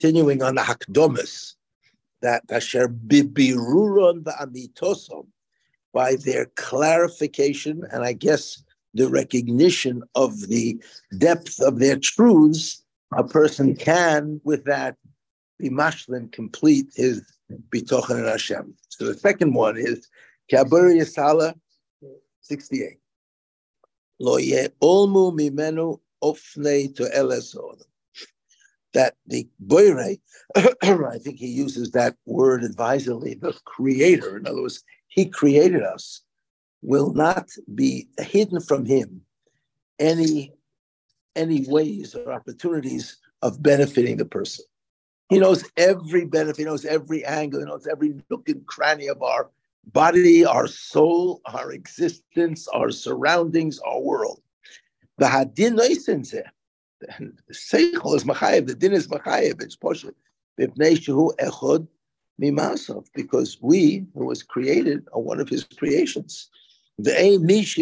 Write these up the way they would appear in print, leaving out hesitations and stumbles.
continuing on the Hakdomas, that Asher Bibiruron Va'amitosom, by their clarification and I guess the recognition of the depth of their truths, a person can, with that, be mashlim, complete his bitochen in Hashem. So the second one is Kabur Yisala 68. Lo ye'olmu mimenu ofnei to elesod. That the Boire, I think he uses that word advisedly, the creator, in other words, he created us, will not be hidden from him any ways or opportunities of benefiting the person. He knows every benefit, he knows every angle, he knows every nook and cranny of our body, our soul, our existence, our surroundings, our world. The hadin noisenze, the seichel is machayev, the din is machayev, it's poshet, b'pnei shehu echod mimasov, because we, who was created, are one of his creations. There's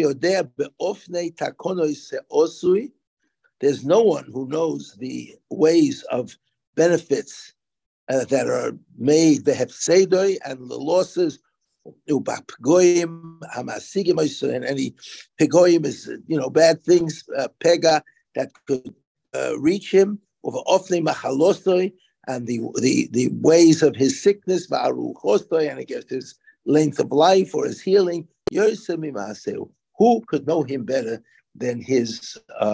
no one who knows the ways of benefits that are made, the hefsedoi and the losses, and any pegoyim is, bad things, pega that could reach him, over ofnei machalostoi, and the ways of his sickness, and I guess his length of life or his healing. Who could know him better than his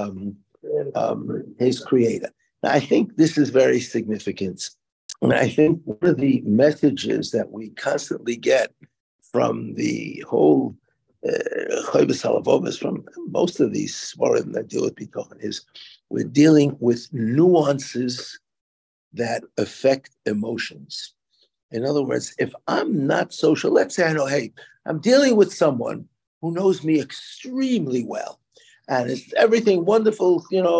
creator? Now, I think this is very significant. And I think one of the messages that we constantly get from the whole Chayvus Halavovas, from most of these Svarim that deal with Bitochen, is we're dealing with nuances that affect emotions. In other words, if I'm not social, let's say I know, hey, I'm dealing with someone who knows me extremely well, and it's everything wonderful,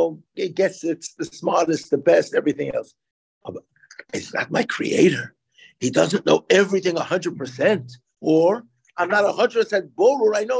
it's the smartest, the best, everything else. It's not my creator. He doesn't know everything 100%, or I'm not 100% borur. I know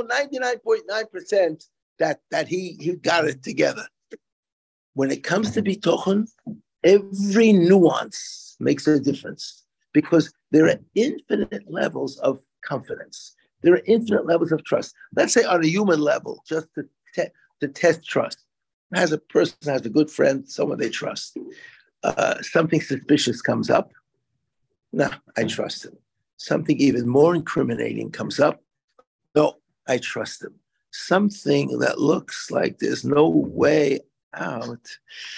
99.9% that he got it together. When it comes to bitochen, every nuance makes a difference, because there are infinite levels of confidence. There are infinite levels of trust. Let's say on a human level, just to test trust. As a person has a good friend, someone they trust. Something suspicious comes up. No, I trust him. Something even more incriminating comes up. No, I trust him. Something that looks like there's no way out.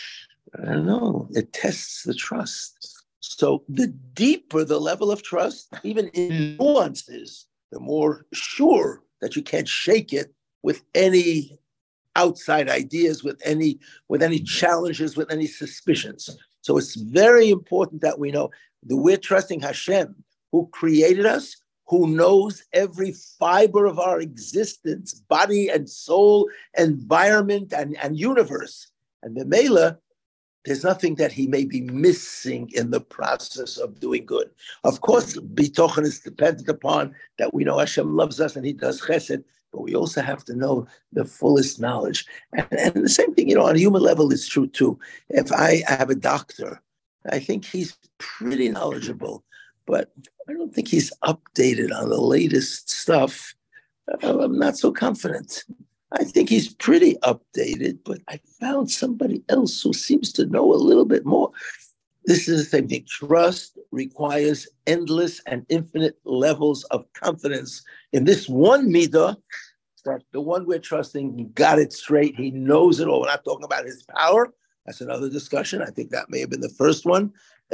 I don't know. It tests the trust. So the deeper the level of trust, even in nuances, the more sure that you can't shake it with any outside ideas, with any challenges, with any suspicions. So it's very important that we know that we're trusting Hashem, who created us, who knows every fiber of our existence, body and soul, environment and universe. And the Mela, there's nothing that he may be missing in the process of doing good. Of course, bitochen is dependent upon that we know Hashem loves us and he does chesed, but we also have to know the fullest knowledge. And the same thing, on a human level is true too. If I have a doctor, I think he's pretty knowledgeable, but I don't think he's updated on the latest stuff. I'm not so confident. I think he's pretty updated, but I found somebody else who seems to know a little bit more. This is the same thing. Trust requires endless and infinite levels of confidence in this one midah, that the one we're trusting, he got it straight. He knows it all. We're not talking about his power. That's another discussion. I think that may have been the first one.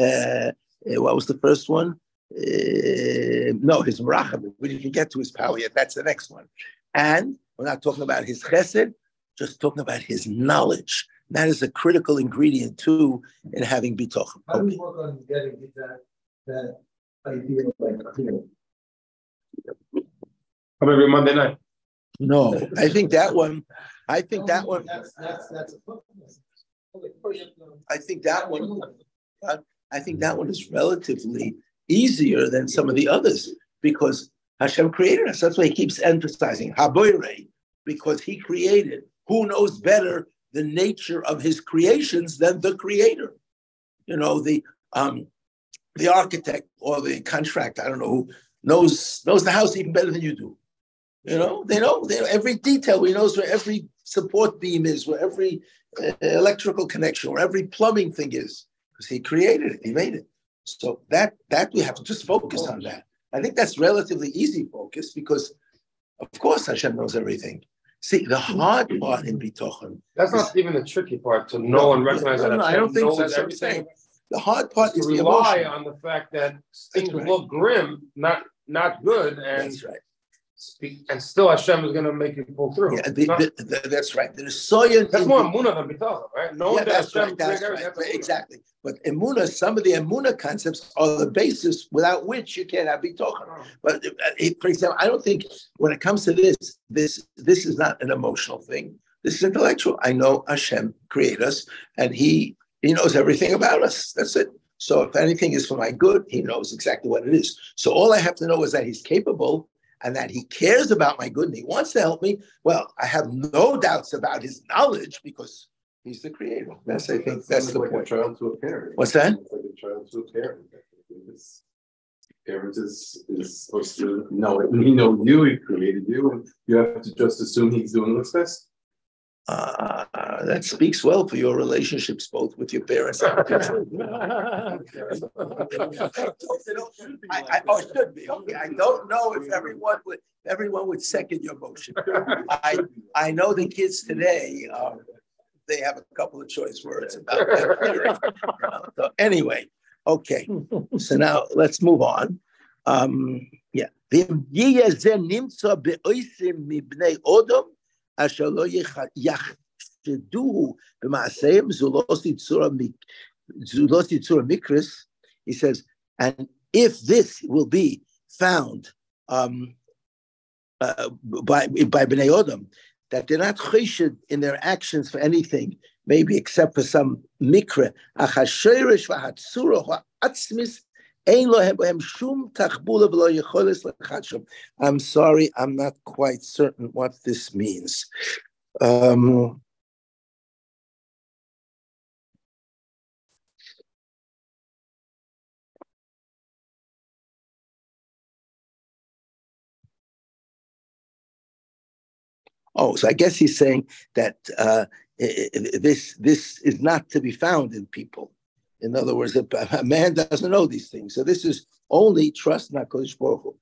What was the first one? No, his merachim. We didn't get to his power yet. That's the next one. And we're not talking about his chesed, just talking about his knowledge. That is a critical ingredient too in having bitochen. How do we work on getting that idea Come every Monday night. No, I think that one. That's a I think that one is relatively easier than some of the others, because Hashem created us. That's why he keeps emphasizing Haboirei, because he created. Who knows better the nature of his creations than the creator? The the architect or the contractor, I don't know who, knows the house even better than you do. They know every detail. He knows where every support beam is, where every electrical connection, where every plumbing thing is, because he created it, he made it. So that we have to just focus on that. I think that's relatively easy focus because, of course, Hashem knows everything. See, the hard part in Bitochen. That's not even the tricky part to know and recognize that Hashem I don't think knows so. everything. The hard part is to the rely emotion. on the fact that things look grim, not good, and That's right. And still Hashem is going to make you pull through. Yeah, that's right. There's soya. That's more emunah than bitachon, right? Yeah, that's right. That's right. Exactly. But emuna, some of the emuna concepts are the basis without which you can't have bitachon. But for example, I don't think when it comes to this is not an emotional thing. This is intellectual. I know Hashem created us, and He knows everything about us. That's it. So if anything is for my good, He knows exactly what it is. So all I have to know is that He's capable and that He cares about my good and He wants to help me. Well, I have no doubts about His knowledge because He's the creator. I think that's the point. A child to a parent. What's that? It's like a child to a parent. Parent is supposed to know it. He knows you, He created you, and you have to just assume He's doing what's best. That speaks well for your relationships, both with your parents and your children. It should be. Okay, I don't know if everyone would second your motion. I know the kids today. They have a couple of choice words about that. So anyway, okay. So now let's move on. Yeah. אשר לא יחשדוהו במעשיהם, זו לא תיצור המקרס, he says, and if this will be found by Bnei Odom, that they're not chesed in their actions for anything, maybe except for some mikra, achasherish v'hatzura ha'atzmis, I'm sorry, I'm not quite certain what this means. So I guess he's saying that this is not to be found in people. In other words, a man doesn't know these things. So this is only trust in HaKadosh Baruch Hu.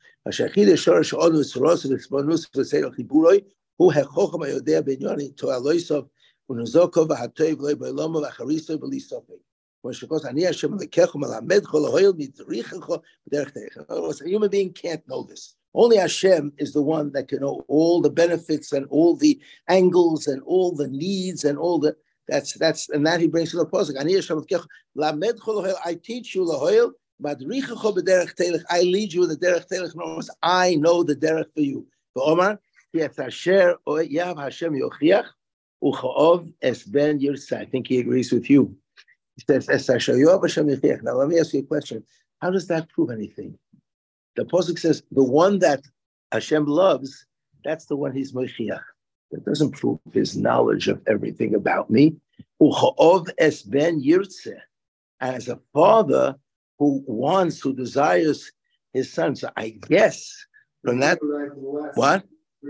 A human being can't know this. Only Hashem is the one that can know all the benefits and all the angles and all the needs and all the that's and that he brings to the pasuk. I teach you lahoil, I lead you in the derech telech. I know the derech for you. For Omar, Hashem yochiach uchaov es ben yirsa. I think he agrees with you. He says es Hashem yochiach. Now let me ask you a question. How does that prove anything? The pasuk says the one that Hashem loves, that's the one He's mochiach. That doesn't prove His knowledge of everything about me. Uchaov es ben yirtzeh, as a father who desires his son. So I guess from that, what?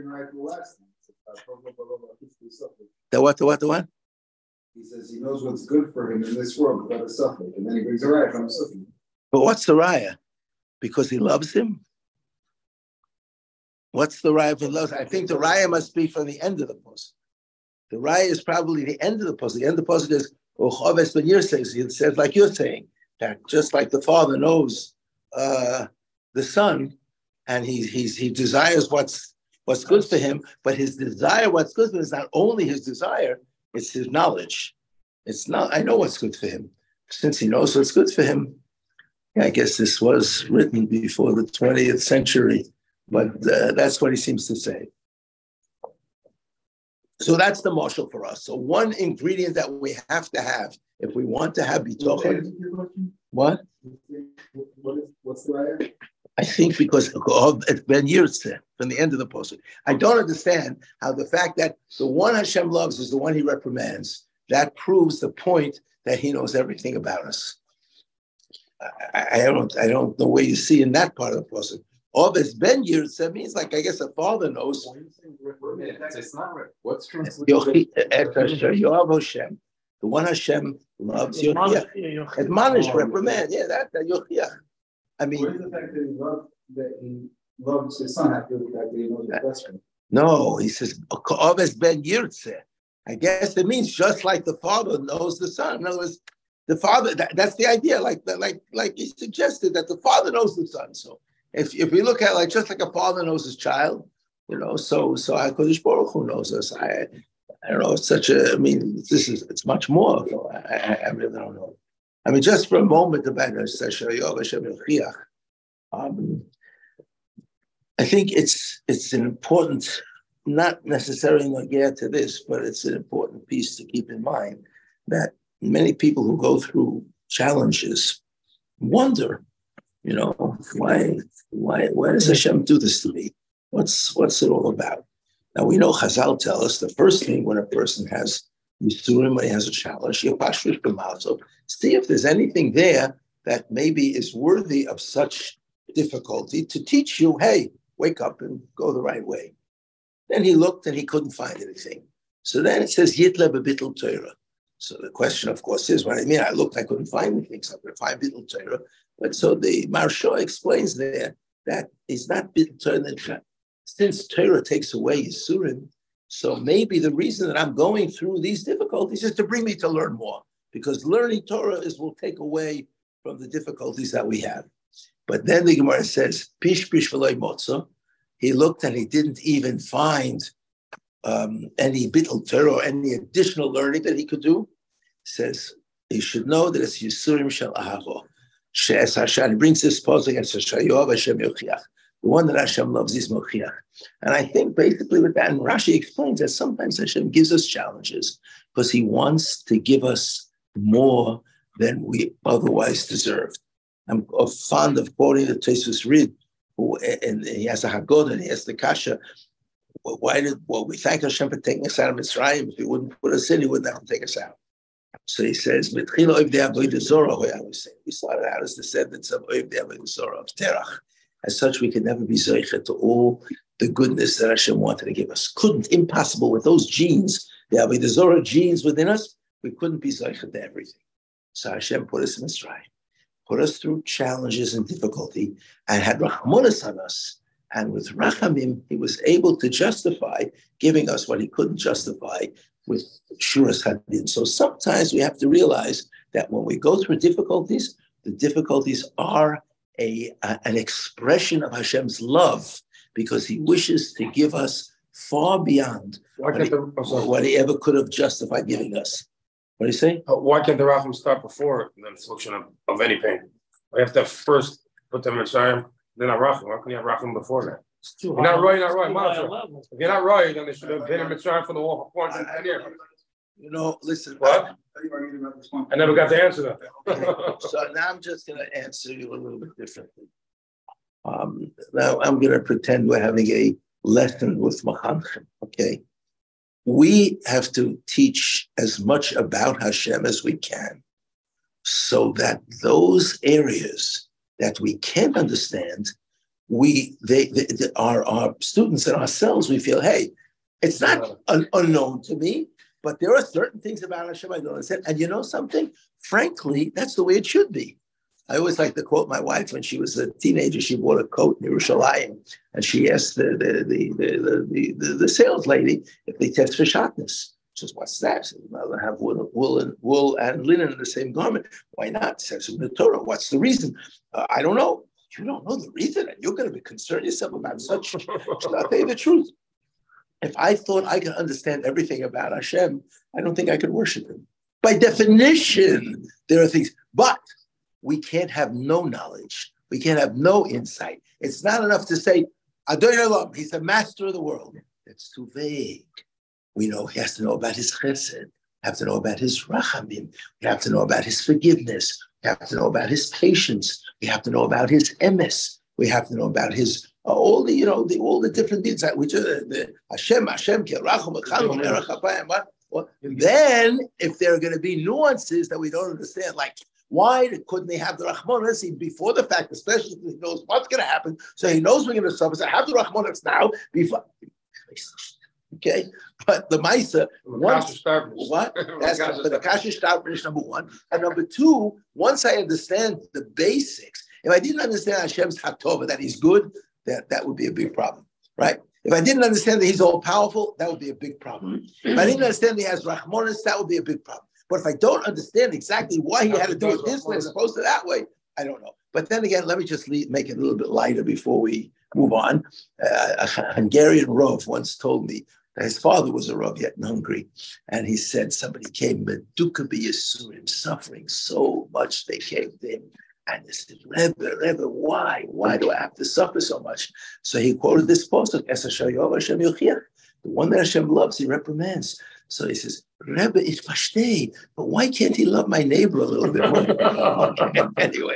The what? He says he knows what's good for him in this world without a suffering, and then he brings a raya from suffering. But what's the raya? Because he loves him. What's the raya for love? I think the raya must be from the end of the post. The raya is probably the end of the post. The end of the post is Uchaves ben Yirtzeh. It says like you're saying that just like the father knows the son, and he desires what's good for him, but his desire, what's good for him, is not only his desire, it's his knowledge. It's not. I know what's good for him. Since he knows what's good for him, I guess this was written before the 20th century. But that's what he seems to say. So that's the marshal for us. So one ingredient that we have to have if we want to have bitochen. What? What's the raya? I think because of Ben Yirtzeh from the end of the posuk. I don't understand how the fact that the one Hashem loves is the one He reprimands. That proves the point that He knows everything about us. I don't know where you see in that part of the process. Oves ben Yirtzeh means like, I guess a father knows. It's not right. What's translated? Yoav Hashem, the one Hashem loves, Yochiach. Admonish, reprimand. Yeah, that Yochiach. I mean, where's the fact that he loves his son after the fact that he knows the best friend? no, he says, Oves ben Yirtzeh. I guess it means just like the father knows the son. In other words, the father, that's the idea, like he suggested, that the father knows the son. So if we look at like just like a father knows his child, so HaKadosh Baruch Hu knows us. I don't know, it's much more. So I really don't know. I mean, just for a moment about it, I think it's an important, not necessarily going to get to this, but it's an important piece to keep in mind that many people who go through challenges wonder, why does Hashem do this to me? What's it all about? Now we know Chazal tell us the first thing when a person has Yisurim, when he has a challenge, so see if there's anything there that maybe is worthy of such difficulty to teach you, hey, wake up and go the right way. Then he looked and he couldn't find anything. So then it says, Yitle b'bittul Torah. So the question, of course, is what I mean. I looked, I couldn't find anything, so I'm going to find bittul Torah. But so the Maharsha explains there that it's not bittul Torah. Since Torah takes away Yisurim, so maybe the reason that I'm going through these difficulties is to bring me to learn more, because learning Torah will take away from the difficulties that we have. But then the Gemara says, Pish v'loy motza. He looked and he didn't even find any bittul Torah or any additional learning that he could do. Says he should know that it's Yisurim shel Ahavo. She'es Hashem. He brings this pose against Yoav Hashem Yochiach. The one that Hashem loves is Mochiach. And I think basically with that, and Rashi explains that sometimes Hashem gives us challenges because he wants to give us more than we otherwise deserved. I'm fond of quoting the Tosfos Rid, and he has a Haggadah, and he has the Kasha. We thank Hashem for taking us out of Mitzrayim. If he wouldn't put us in, he wouldn't have to take us out. So he says, we started out as descendants of Oiv de Avodah Zorah, of Terach. As such, we can never be Zoicha to all the goodness that Hashem wanted to give us. Impossible with those genes, the Avodah Zorah genes within us, we couldn't be Zoicha to everything. So Hashem put us in Mitzrayim, put us through challenges and difficulty, and had Rachmanas on us. And with Rachamim, he was able to justify giving us what he couldn't justify with Shuras Hadin. So sometimes we have to realize that when we go through difficulties, the difficulties are an expression of Hashem's love, because he wishes to give us far beyond what he ever could have justified giving us. What do you say? Why can't the Racham start before the infliction of any pain? I have to first put them in Mitzrayim, then I Racham. Why can't you have Racham before that? You're not right, If you're not right, then they should have been in Mitzrayim for the war for 410 years. Listen. What? I never got to answer that. So now I'm just going to answer you a little bit differently. Now I'm going to pretend we're having a lesson with Machanchim, okay? We have to teach as much about Hashem as we can, so that those areas that we can't understand, our students and ourselves, we feel, hey, it's not unknown to me, but there are certain things about Hashem I don't understand. And you know something? Frankly, that's the way it should be. I always like to quote my wife when she was a teenager. She bought a coat in Yerushalayim, and she asked the sales lady if they test for shatnez. She says, "What's that?" She says, "Well, I have wool and linen in the same garment. Why not?" She says, "In the Torah, what's the reason?" I don't know. You don't know the reason, and you're going to be concerned yourself about such. I'll tell you the truth. If I thought I could understand everything about Hashem, I don't think I could worship him. By definition, there are things, but we can't have no knowledge. We can't have no insight. It's not enough to say, Adonai Olam, he's the master of the world. That's too vague. We know he has to know about his chesed. We have to know about his rachamim. We have to know about his forgiveness. We have to know about his patience. We have to know about his emes. We have to know about his all the different deeds that which the Hashem, Kirachum, Erech Apayim. Then, if there are going to be nuances that we don't understand, like Why couldn't they have the Rahmanas before the fact, especially if he knows what's going to happen? So he knows we're going to suffer. So have the Rahmanas now before. Okay, but the Maisa, what? That's the Kasha Starfish, number one. And number two, once I understand the basics, if I didn't understand Hashem's Hatova, that he's good, that would be a big problem, right? If I didn't understand that he's all powerful, that would be a big problem. If I didn't understand that he has Rahmanas, that would be a big problem. But if I don't understand exactly why he had to do it this way as opposed to that way, I don't know. But then again, let me just make it a little bit lighter before we move on. A Hungarian Rav once told me that his father was a Rav yet in Hungary, and he said somebody came, Meduka b'Yisurim, suffering so much they came to him. And they said, Rebbe, why? Why do I have to suffer so much? So he quoted this pasuk, the one that Hashem loves, he reprimands. So he says, Rebbe, ich verstehe, but why can't he love my neighbor a little bit more? Anyway.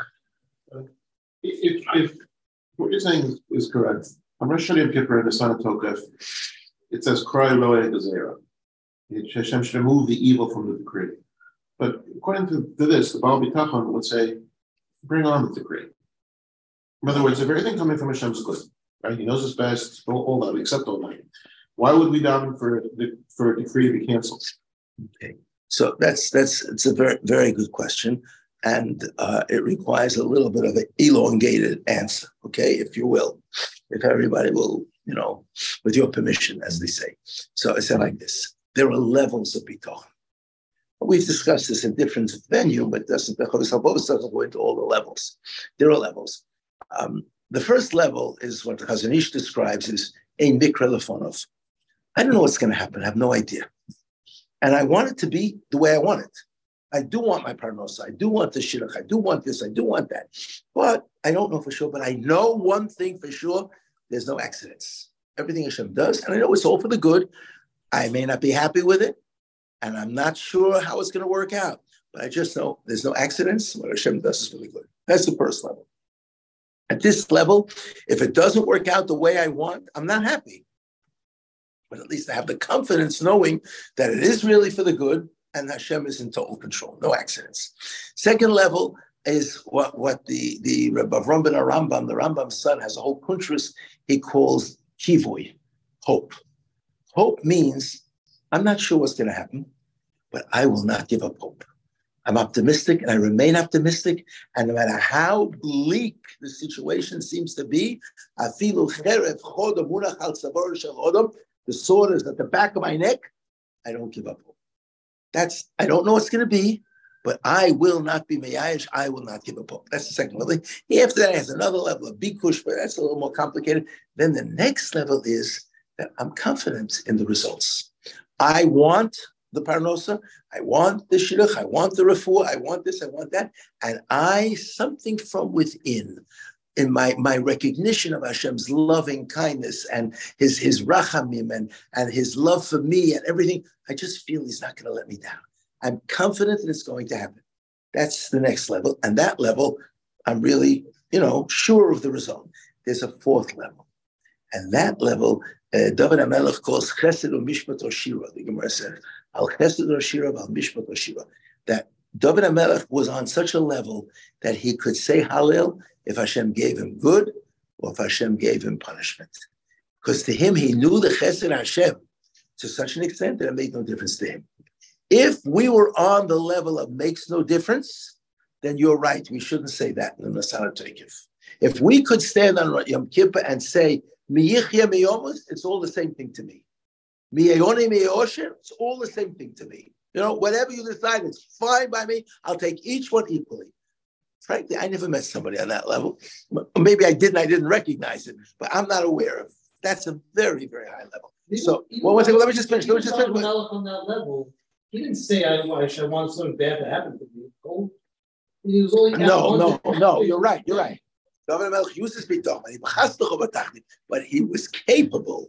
If what you're saying is correct, I'm Rosh Hashanah Yom Kippur in the Son of Tokef, it says, Cry Loeh Gezerah. Hashem should remove the evil from the decree. But according to this, the Baal Bitachon would say, bring on the decree. In other words, if everything coming from Hashem's good, right? He knows it's best, all that, except all that. Why would we daven for a decree to be canceled? Okay, so it's a very, very good question, and it requires a little bit of an elongated answer. Okay, if you will, if everybody will, with your permission, as they say. So I said like this: there are levels of bitachon. We've discussed this in different venue, but the Chodesh HaLevavos doesn't go into all the levels. There are levels. The first level is what the Chazon Ish describes as ein mikra lefonov. I don't know what's going to happen. I have no idea. And I want it to be the way I want it. I do want my parnosa. I do want the shidduch. I do want this. I do want that. But I don't know for sure. But I know one thing for sure. There's no accidents. Everything Hashem does, and I know it's all for the good. I may not be happy with it, and I'm not sure how it's going to work out. But I just know there's no accidents. What Hashem does is really good. That's the first level. At this level, if it doesn't work out the way I want, I'm not happy. But at least I have the confidence knowing that it is really for the good and Hashem is in total control, no accidents. Second level is what the Rebbe Avram ben Arambam, the Rambam's son, has a whole kuntrus he calls kivoy, hope. Hope means I'm not sure what's going to happen, but I will not give up hope. I'm optimistic and I remain optimistic. And no matter how bleak the situation seems to be, the sword is at the back of my neck, I don't give up hope. I don't know what's going to be, but I will not be meyayish. I will not give up hope. That's the second level. After that, has another level of bikush, but that's a little more complicated. Then the next level is that I'm confident in the results. I want the parnosa, I want the shidduch, I want the refuah, I want this, I want that, and something from within, in my recognition of Hashem's loving kindness and his rachamim and his love for me and everything, I just feel he's not going to let me down. I'm confident that it's going to happen. That's the next level. And that level, I'm really, sure of the result. There's a fourth level. And that level, David HaMelech calls chesed u'mishpat oshira. The Gemara says, al chesed oshira, al mishpat oshira. That David HaMelech was on such a level that he could say Hallel if Hashem gave him good or if Hashem gave him punishment. Because to him, he knew the chesed Hashem to such an extent that it made no difference to him. If we were on the level of makes no difference, then you're right. We shouldn't say that in the Masana Teikif. If we could stand on Yom Kippur and say, Miyichya miyomus, it's all the same thing to me. Miyayoni miyosher, it's all the same thing to me. Whatever you decide, it's fine by me. I'll take each one equally. Frankly, I never met somebody on that level. Maybe I didn't recognize it, but I'm not aware of. That's a very, very high level. So, one second, let me just finish. On that level, he didn't say, I want something bad to happen to me. He was only No, you're right. David HaMelech used to speak to him, but he was capable.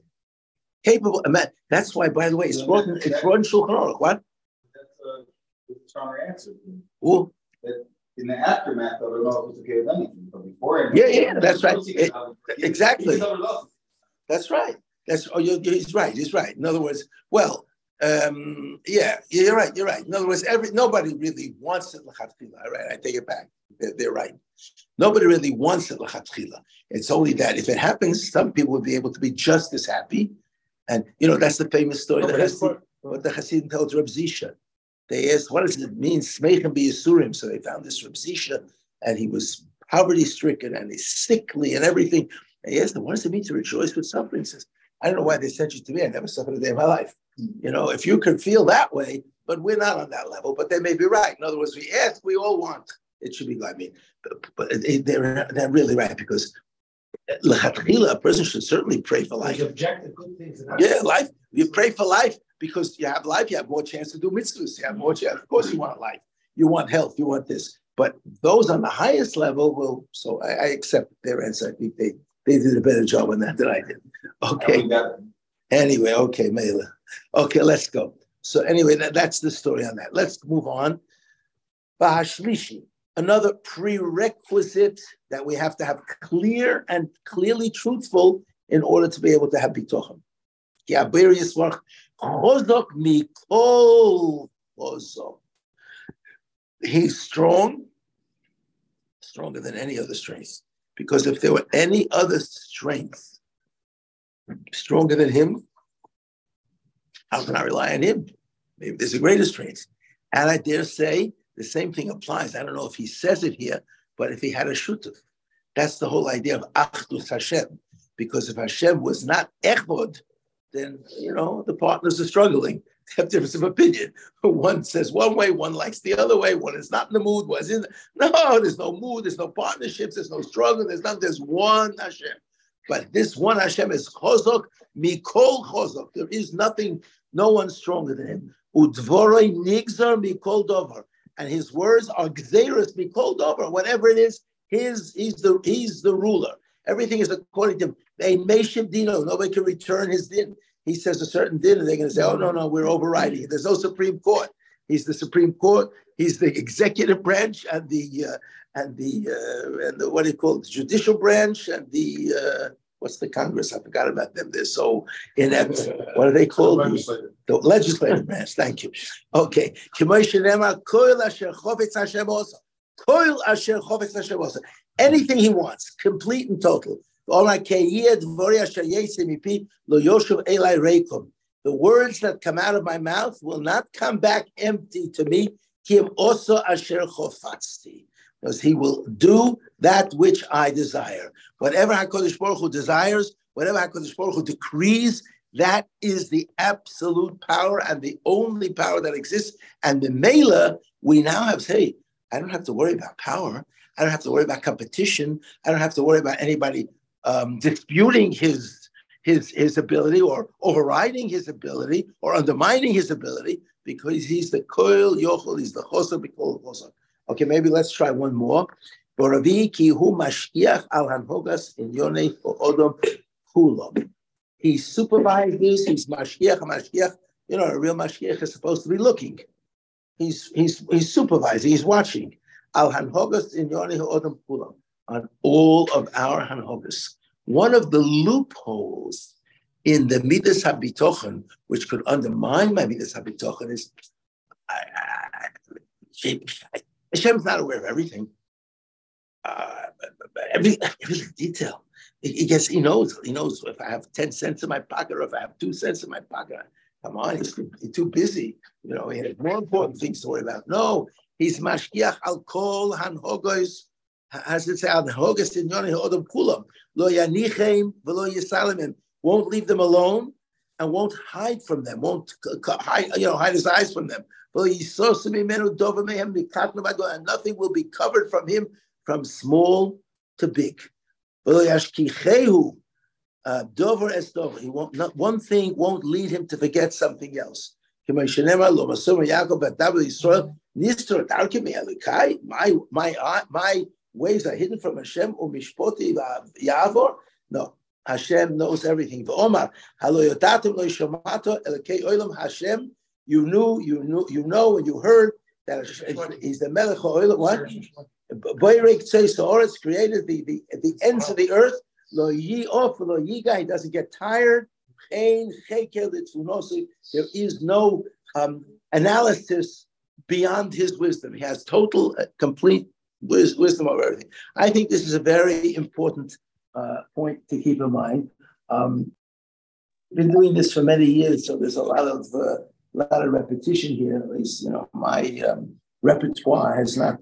That's why, by the way, it's brought in Shulchan Aruch. What? That's a stronger answer. Who? In the aftermath of it, not supposed to give anything, but before. Yeah, that's right. Exactly. That's right. He's right. In other words, Yeah, you're right. You're right. In other words, nobody really wants it l'chatchila. All right, I take it back. They're right. Nobody really wants it l'chatchila. It's only that if it happens, some people would be able to be just as happy. And that's the famous story. What the Hasidim tells Reb Zisha. They asked, "What does it mean, smeichem b'yisurim?" So they found this Reb Zisha, and he was poverty-stricken and he's sickly and everything. And he asked him, "What does it mean to rejoice with suffering?" He says, "I don't know why they sent you to me. I never suffered a day in my life. If you could feel that way, but we're not on that level. But they may be right. In other words, we ask, we all want. It should be like me. But they're really right because l'chatchila, a person should certainly pray for life. Objective good things. Yeah, life. You pray for life because you have life. You have more chance to do mitzvahs. You have more chance. Of course, you want life. You want health. You want this. But those on the highest level will. So I accept their answer. I think they did a better job on that than I did. Okay. Anyway, okay, Mela. Okay, let's go. So anyway, that's the story on that. Let's move on. Bahashlishi, another prerequisite that we have to have clear and clearly truthful in order to be able to have bitochen. He's strong, stronger than any other strength. Because if there were any other strength stronger than him, how can I rely on him? Maybe there's a greater strength. And I dare say the same thing applies. I don't know if he says it here, but if he had a shutuf, that's the whole idea of achdus Hashem. Because if Hashem was not echod, then, the partners are struggling. They have difference of opinion. One says one way, one likes the other way, one is not in the mood, one's in no, there's no mood, there's no partnerships, there's no struggle, there's one Hashem. But this one Hashem is chozok, mikol chozok. There is nothing, no one stronger than him. Udvoroi nigzar mikol dover. And his words are gzeirus mikol dover. Whatever it is, he's the ruler. Everything is according to him. A meshim dino, nobody can return his din. He says a certain din, and they're going to say, "Oh no, we're overriding it." There's no Supreme Court. He's the Supreme Court. He's the executive branch and the what do you call it? The judicial branch and the what's the Congress? I forgot about them. They're so inept. What are they called? The legislative branch. Thank you. Okay. Anything he wants, complete and total. The words that come out of my mouth will not come back empty to me, because he will do that which I desire. Whatever HaKadosh Baruch Hu desires, whatever HaKadosh Baruch Hu decrees, that is the absolute power and the only power that exists. And the Mela, we now have, hey, I don't have to worry about power. I don't have to worry about competition. I don't have to worry about anybody disputing his ability or overriding his ability or undermining his ability, because he's the koil yochel, he's the chosa b'kol chosa. Okay, maybe let's try one more. Boravi ki hu mashkiach al hanhogas in yonei odom kulom. He supervises. He's mashkiach. A real mashkiach is supposed to be looking. He's supervising. He's watching. Al hanhogas in yonei odom kulom, on all of our hanhogas. One of the loopholes in the midas habitochen, which could undermine my midas habitochen, is Hashem's not aware of everything. Every detail. He knows if I have 10 cents in my pocket or if I have 2 cents in my pocket. Come on, he's too busy. He has more important things to worry about. No, he's mashkiach al kol hanhogos. As it says, hanhogos in yonei odom kulam lo yanichem v'lo yisalimim. Won't leave them alone and won't hide from them. Won't hide his eyes from them. And nothing will be covered from him from small to big. He won't. Not one thing won't lead him to forget something else. My ways are hidden from Hashem. No, Hashem knows everything. Hashem, you know, and you heard that he's the Melech HaOlam. What? Boirek Tzeis Ha'oretz created the ends of the earth. Lo Yi Of Lo Yiga. He doesn't get tired. There is no analysis beyond his wisdom. He has total, complete wisdom over everything. I think this is a very important point to keep in mind. Been doing this for many years, so there's a lot of repetition here. At least, my repertoire has not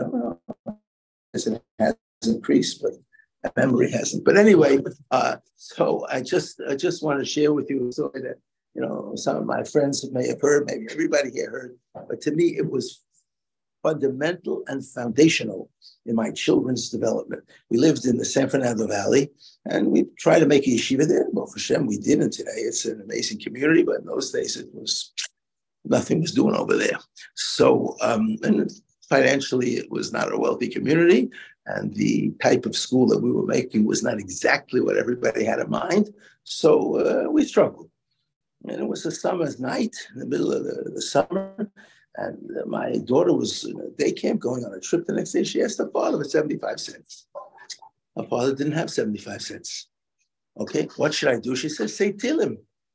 has increased, but my memory hasn't. But anyway, so I just want to share with you a story that some of my friends may have heard, maybe everybody here heard, but to me it was fundamental and foundational in my children's development. We lived in the San Fernando Valley, and we tried to make a yeshiva there. Well, for Shem, we did, and today it's an amazing community, but in those days it was, nothing was doing over there. So, and financially it was not a wealthy community, and the type of school that we were making was not exactly what everybody had in mind. So we struggled. And it was a summer's night in the middle of the summer. And my daughter was in a day camp going on a trip the next day. She asked her father for 75 cents. Her father didn't have 75 cents. Okay, what should I do? She said, say Tillim.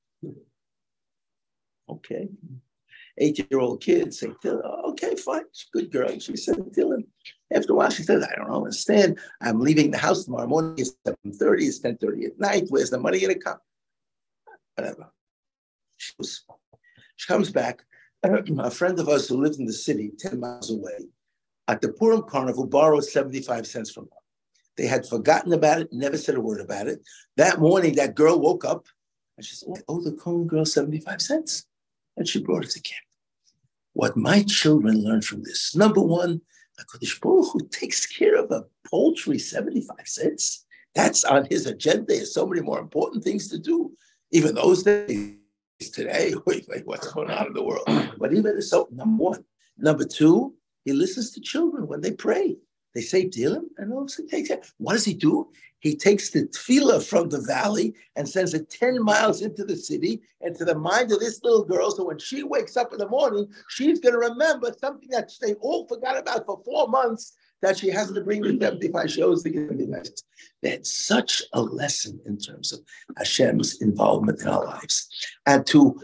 Okay. 8-year-old kid, say Tillim. Okay, fine. She's a good girl. She said Tillim. After a while, she said, I don't understand. I'm leaving the house tomorrow morning. It's 7:30. It's 10:30 at night. Where's the money going to come? Whatever. She comes back. A friend of ours who lived in the city 10 miles away at the Purim Carnival borrowed 75 cents from her. They had forgotten about it, never said a word about it. That morning, that girl woke up and she said, oh, the Cohen girl 75 cents. And she brought it to camp. What my children learned from this, number one, HaKadosh Baruch Hu takes care of a poultry 75 cents. That's on his agenda. There's so many more important things to do. Even those days, today, what's going on in the world? But even so, number one. Number two, he listens to children when they pray. They say Tehillim, and also takes it. What does he do? He takes the tefillah from the valley and sends it 10 miles into the city and to the mind of this little girl. So when she wakes up in the morning, she's going to remember something that they all forgot about for 4 months, that she has to bring the 75 shows to get the message. That's such a lesson in terms of Hashem's involvement in our lives. And to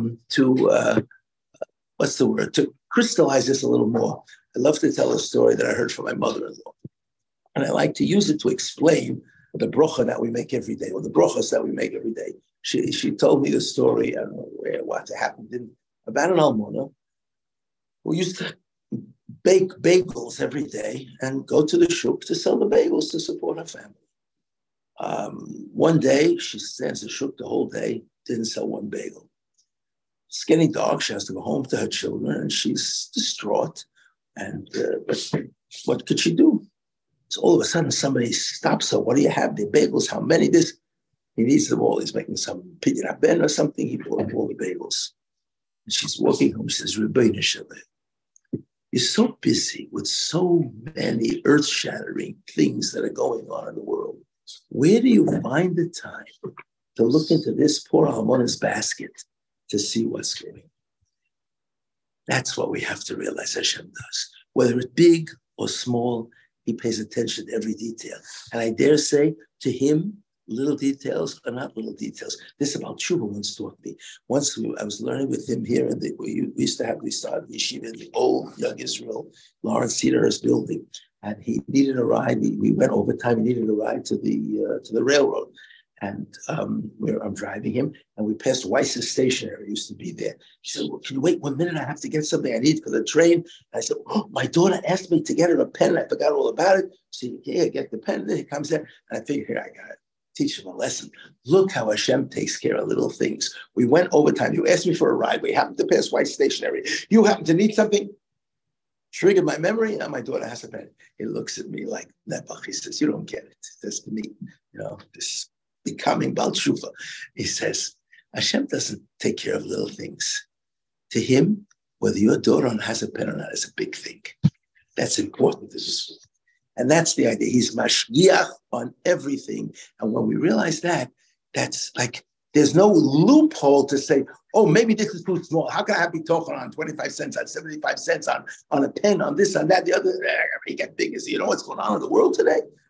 crystallize this a little more, I love to tell a story that I heard from my mother-in-law. And I like to use it to explain the brocha that we make every day, or the brochas that we make every day. She told me the story, I don't know what happened, about an almona who used to bake bagels every day and go to the shuk to sell the bagels to support her family. One day, she stands the shuk the whole day, didn't sell one bagel. It's getting dark. She has to go home to her children, and she's distraught. And what could she do? So all of a sudden, somebody stops her. What do you have? The bagels? How many? He needs them all. He's making some pidyon ben or something. He bought all the bagels. And she's walking home. She says, Rebbeinu Shalom, you're so busy with so many earth-shattering things that are going on in the world. Where do you find the time to look into this poor almona's basket to see what's going on? That's what we have to realize Hashem does. Whether it's big or small, he pays attention to every detail. And I dare say, to him, little details are not little details. This about Tshuva once taught me. I was learning with him here, and we started yeshiva in the old Young Israel, Lawrence Cedar's building. And he needed a ride. We went overtime. He needed a ride to the railroad. And I'm driving him, and we passed Weiss's stationery. It used to be there. He said, well, can you wait 1 minute? I have to get something I need for the train. And I said, oh, my daughter asked me to get her a pen. I forgot all about it. So yeah, get the pen. And then he comes in, and I figured, here, I got it. Teach him a lesson. Look how Hashem takes care of little things. We went overtime. You asked me for a ride. We happened to pass Weiss stationery. You happen to need something. Triggered my memory. Now my daughter has a pen. He looks at me like Nebuch. He says, you don't get it. That's to me, this becoming Baal Tshuva. He says, Hashem doesn't take care of little things. To him, whether your daughter has a pen or not is a big thing. That's important to this world. And that's the idea. He's mashgiach on everything. And when we realize that, that's like, there's no loophole to say, oh, maybe this is too small. How can I be talking on 25 cents, on 75 cents, on a pen, on this, on that, the other? He got big. You know what's going on in the world today?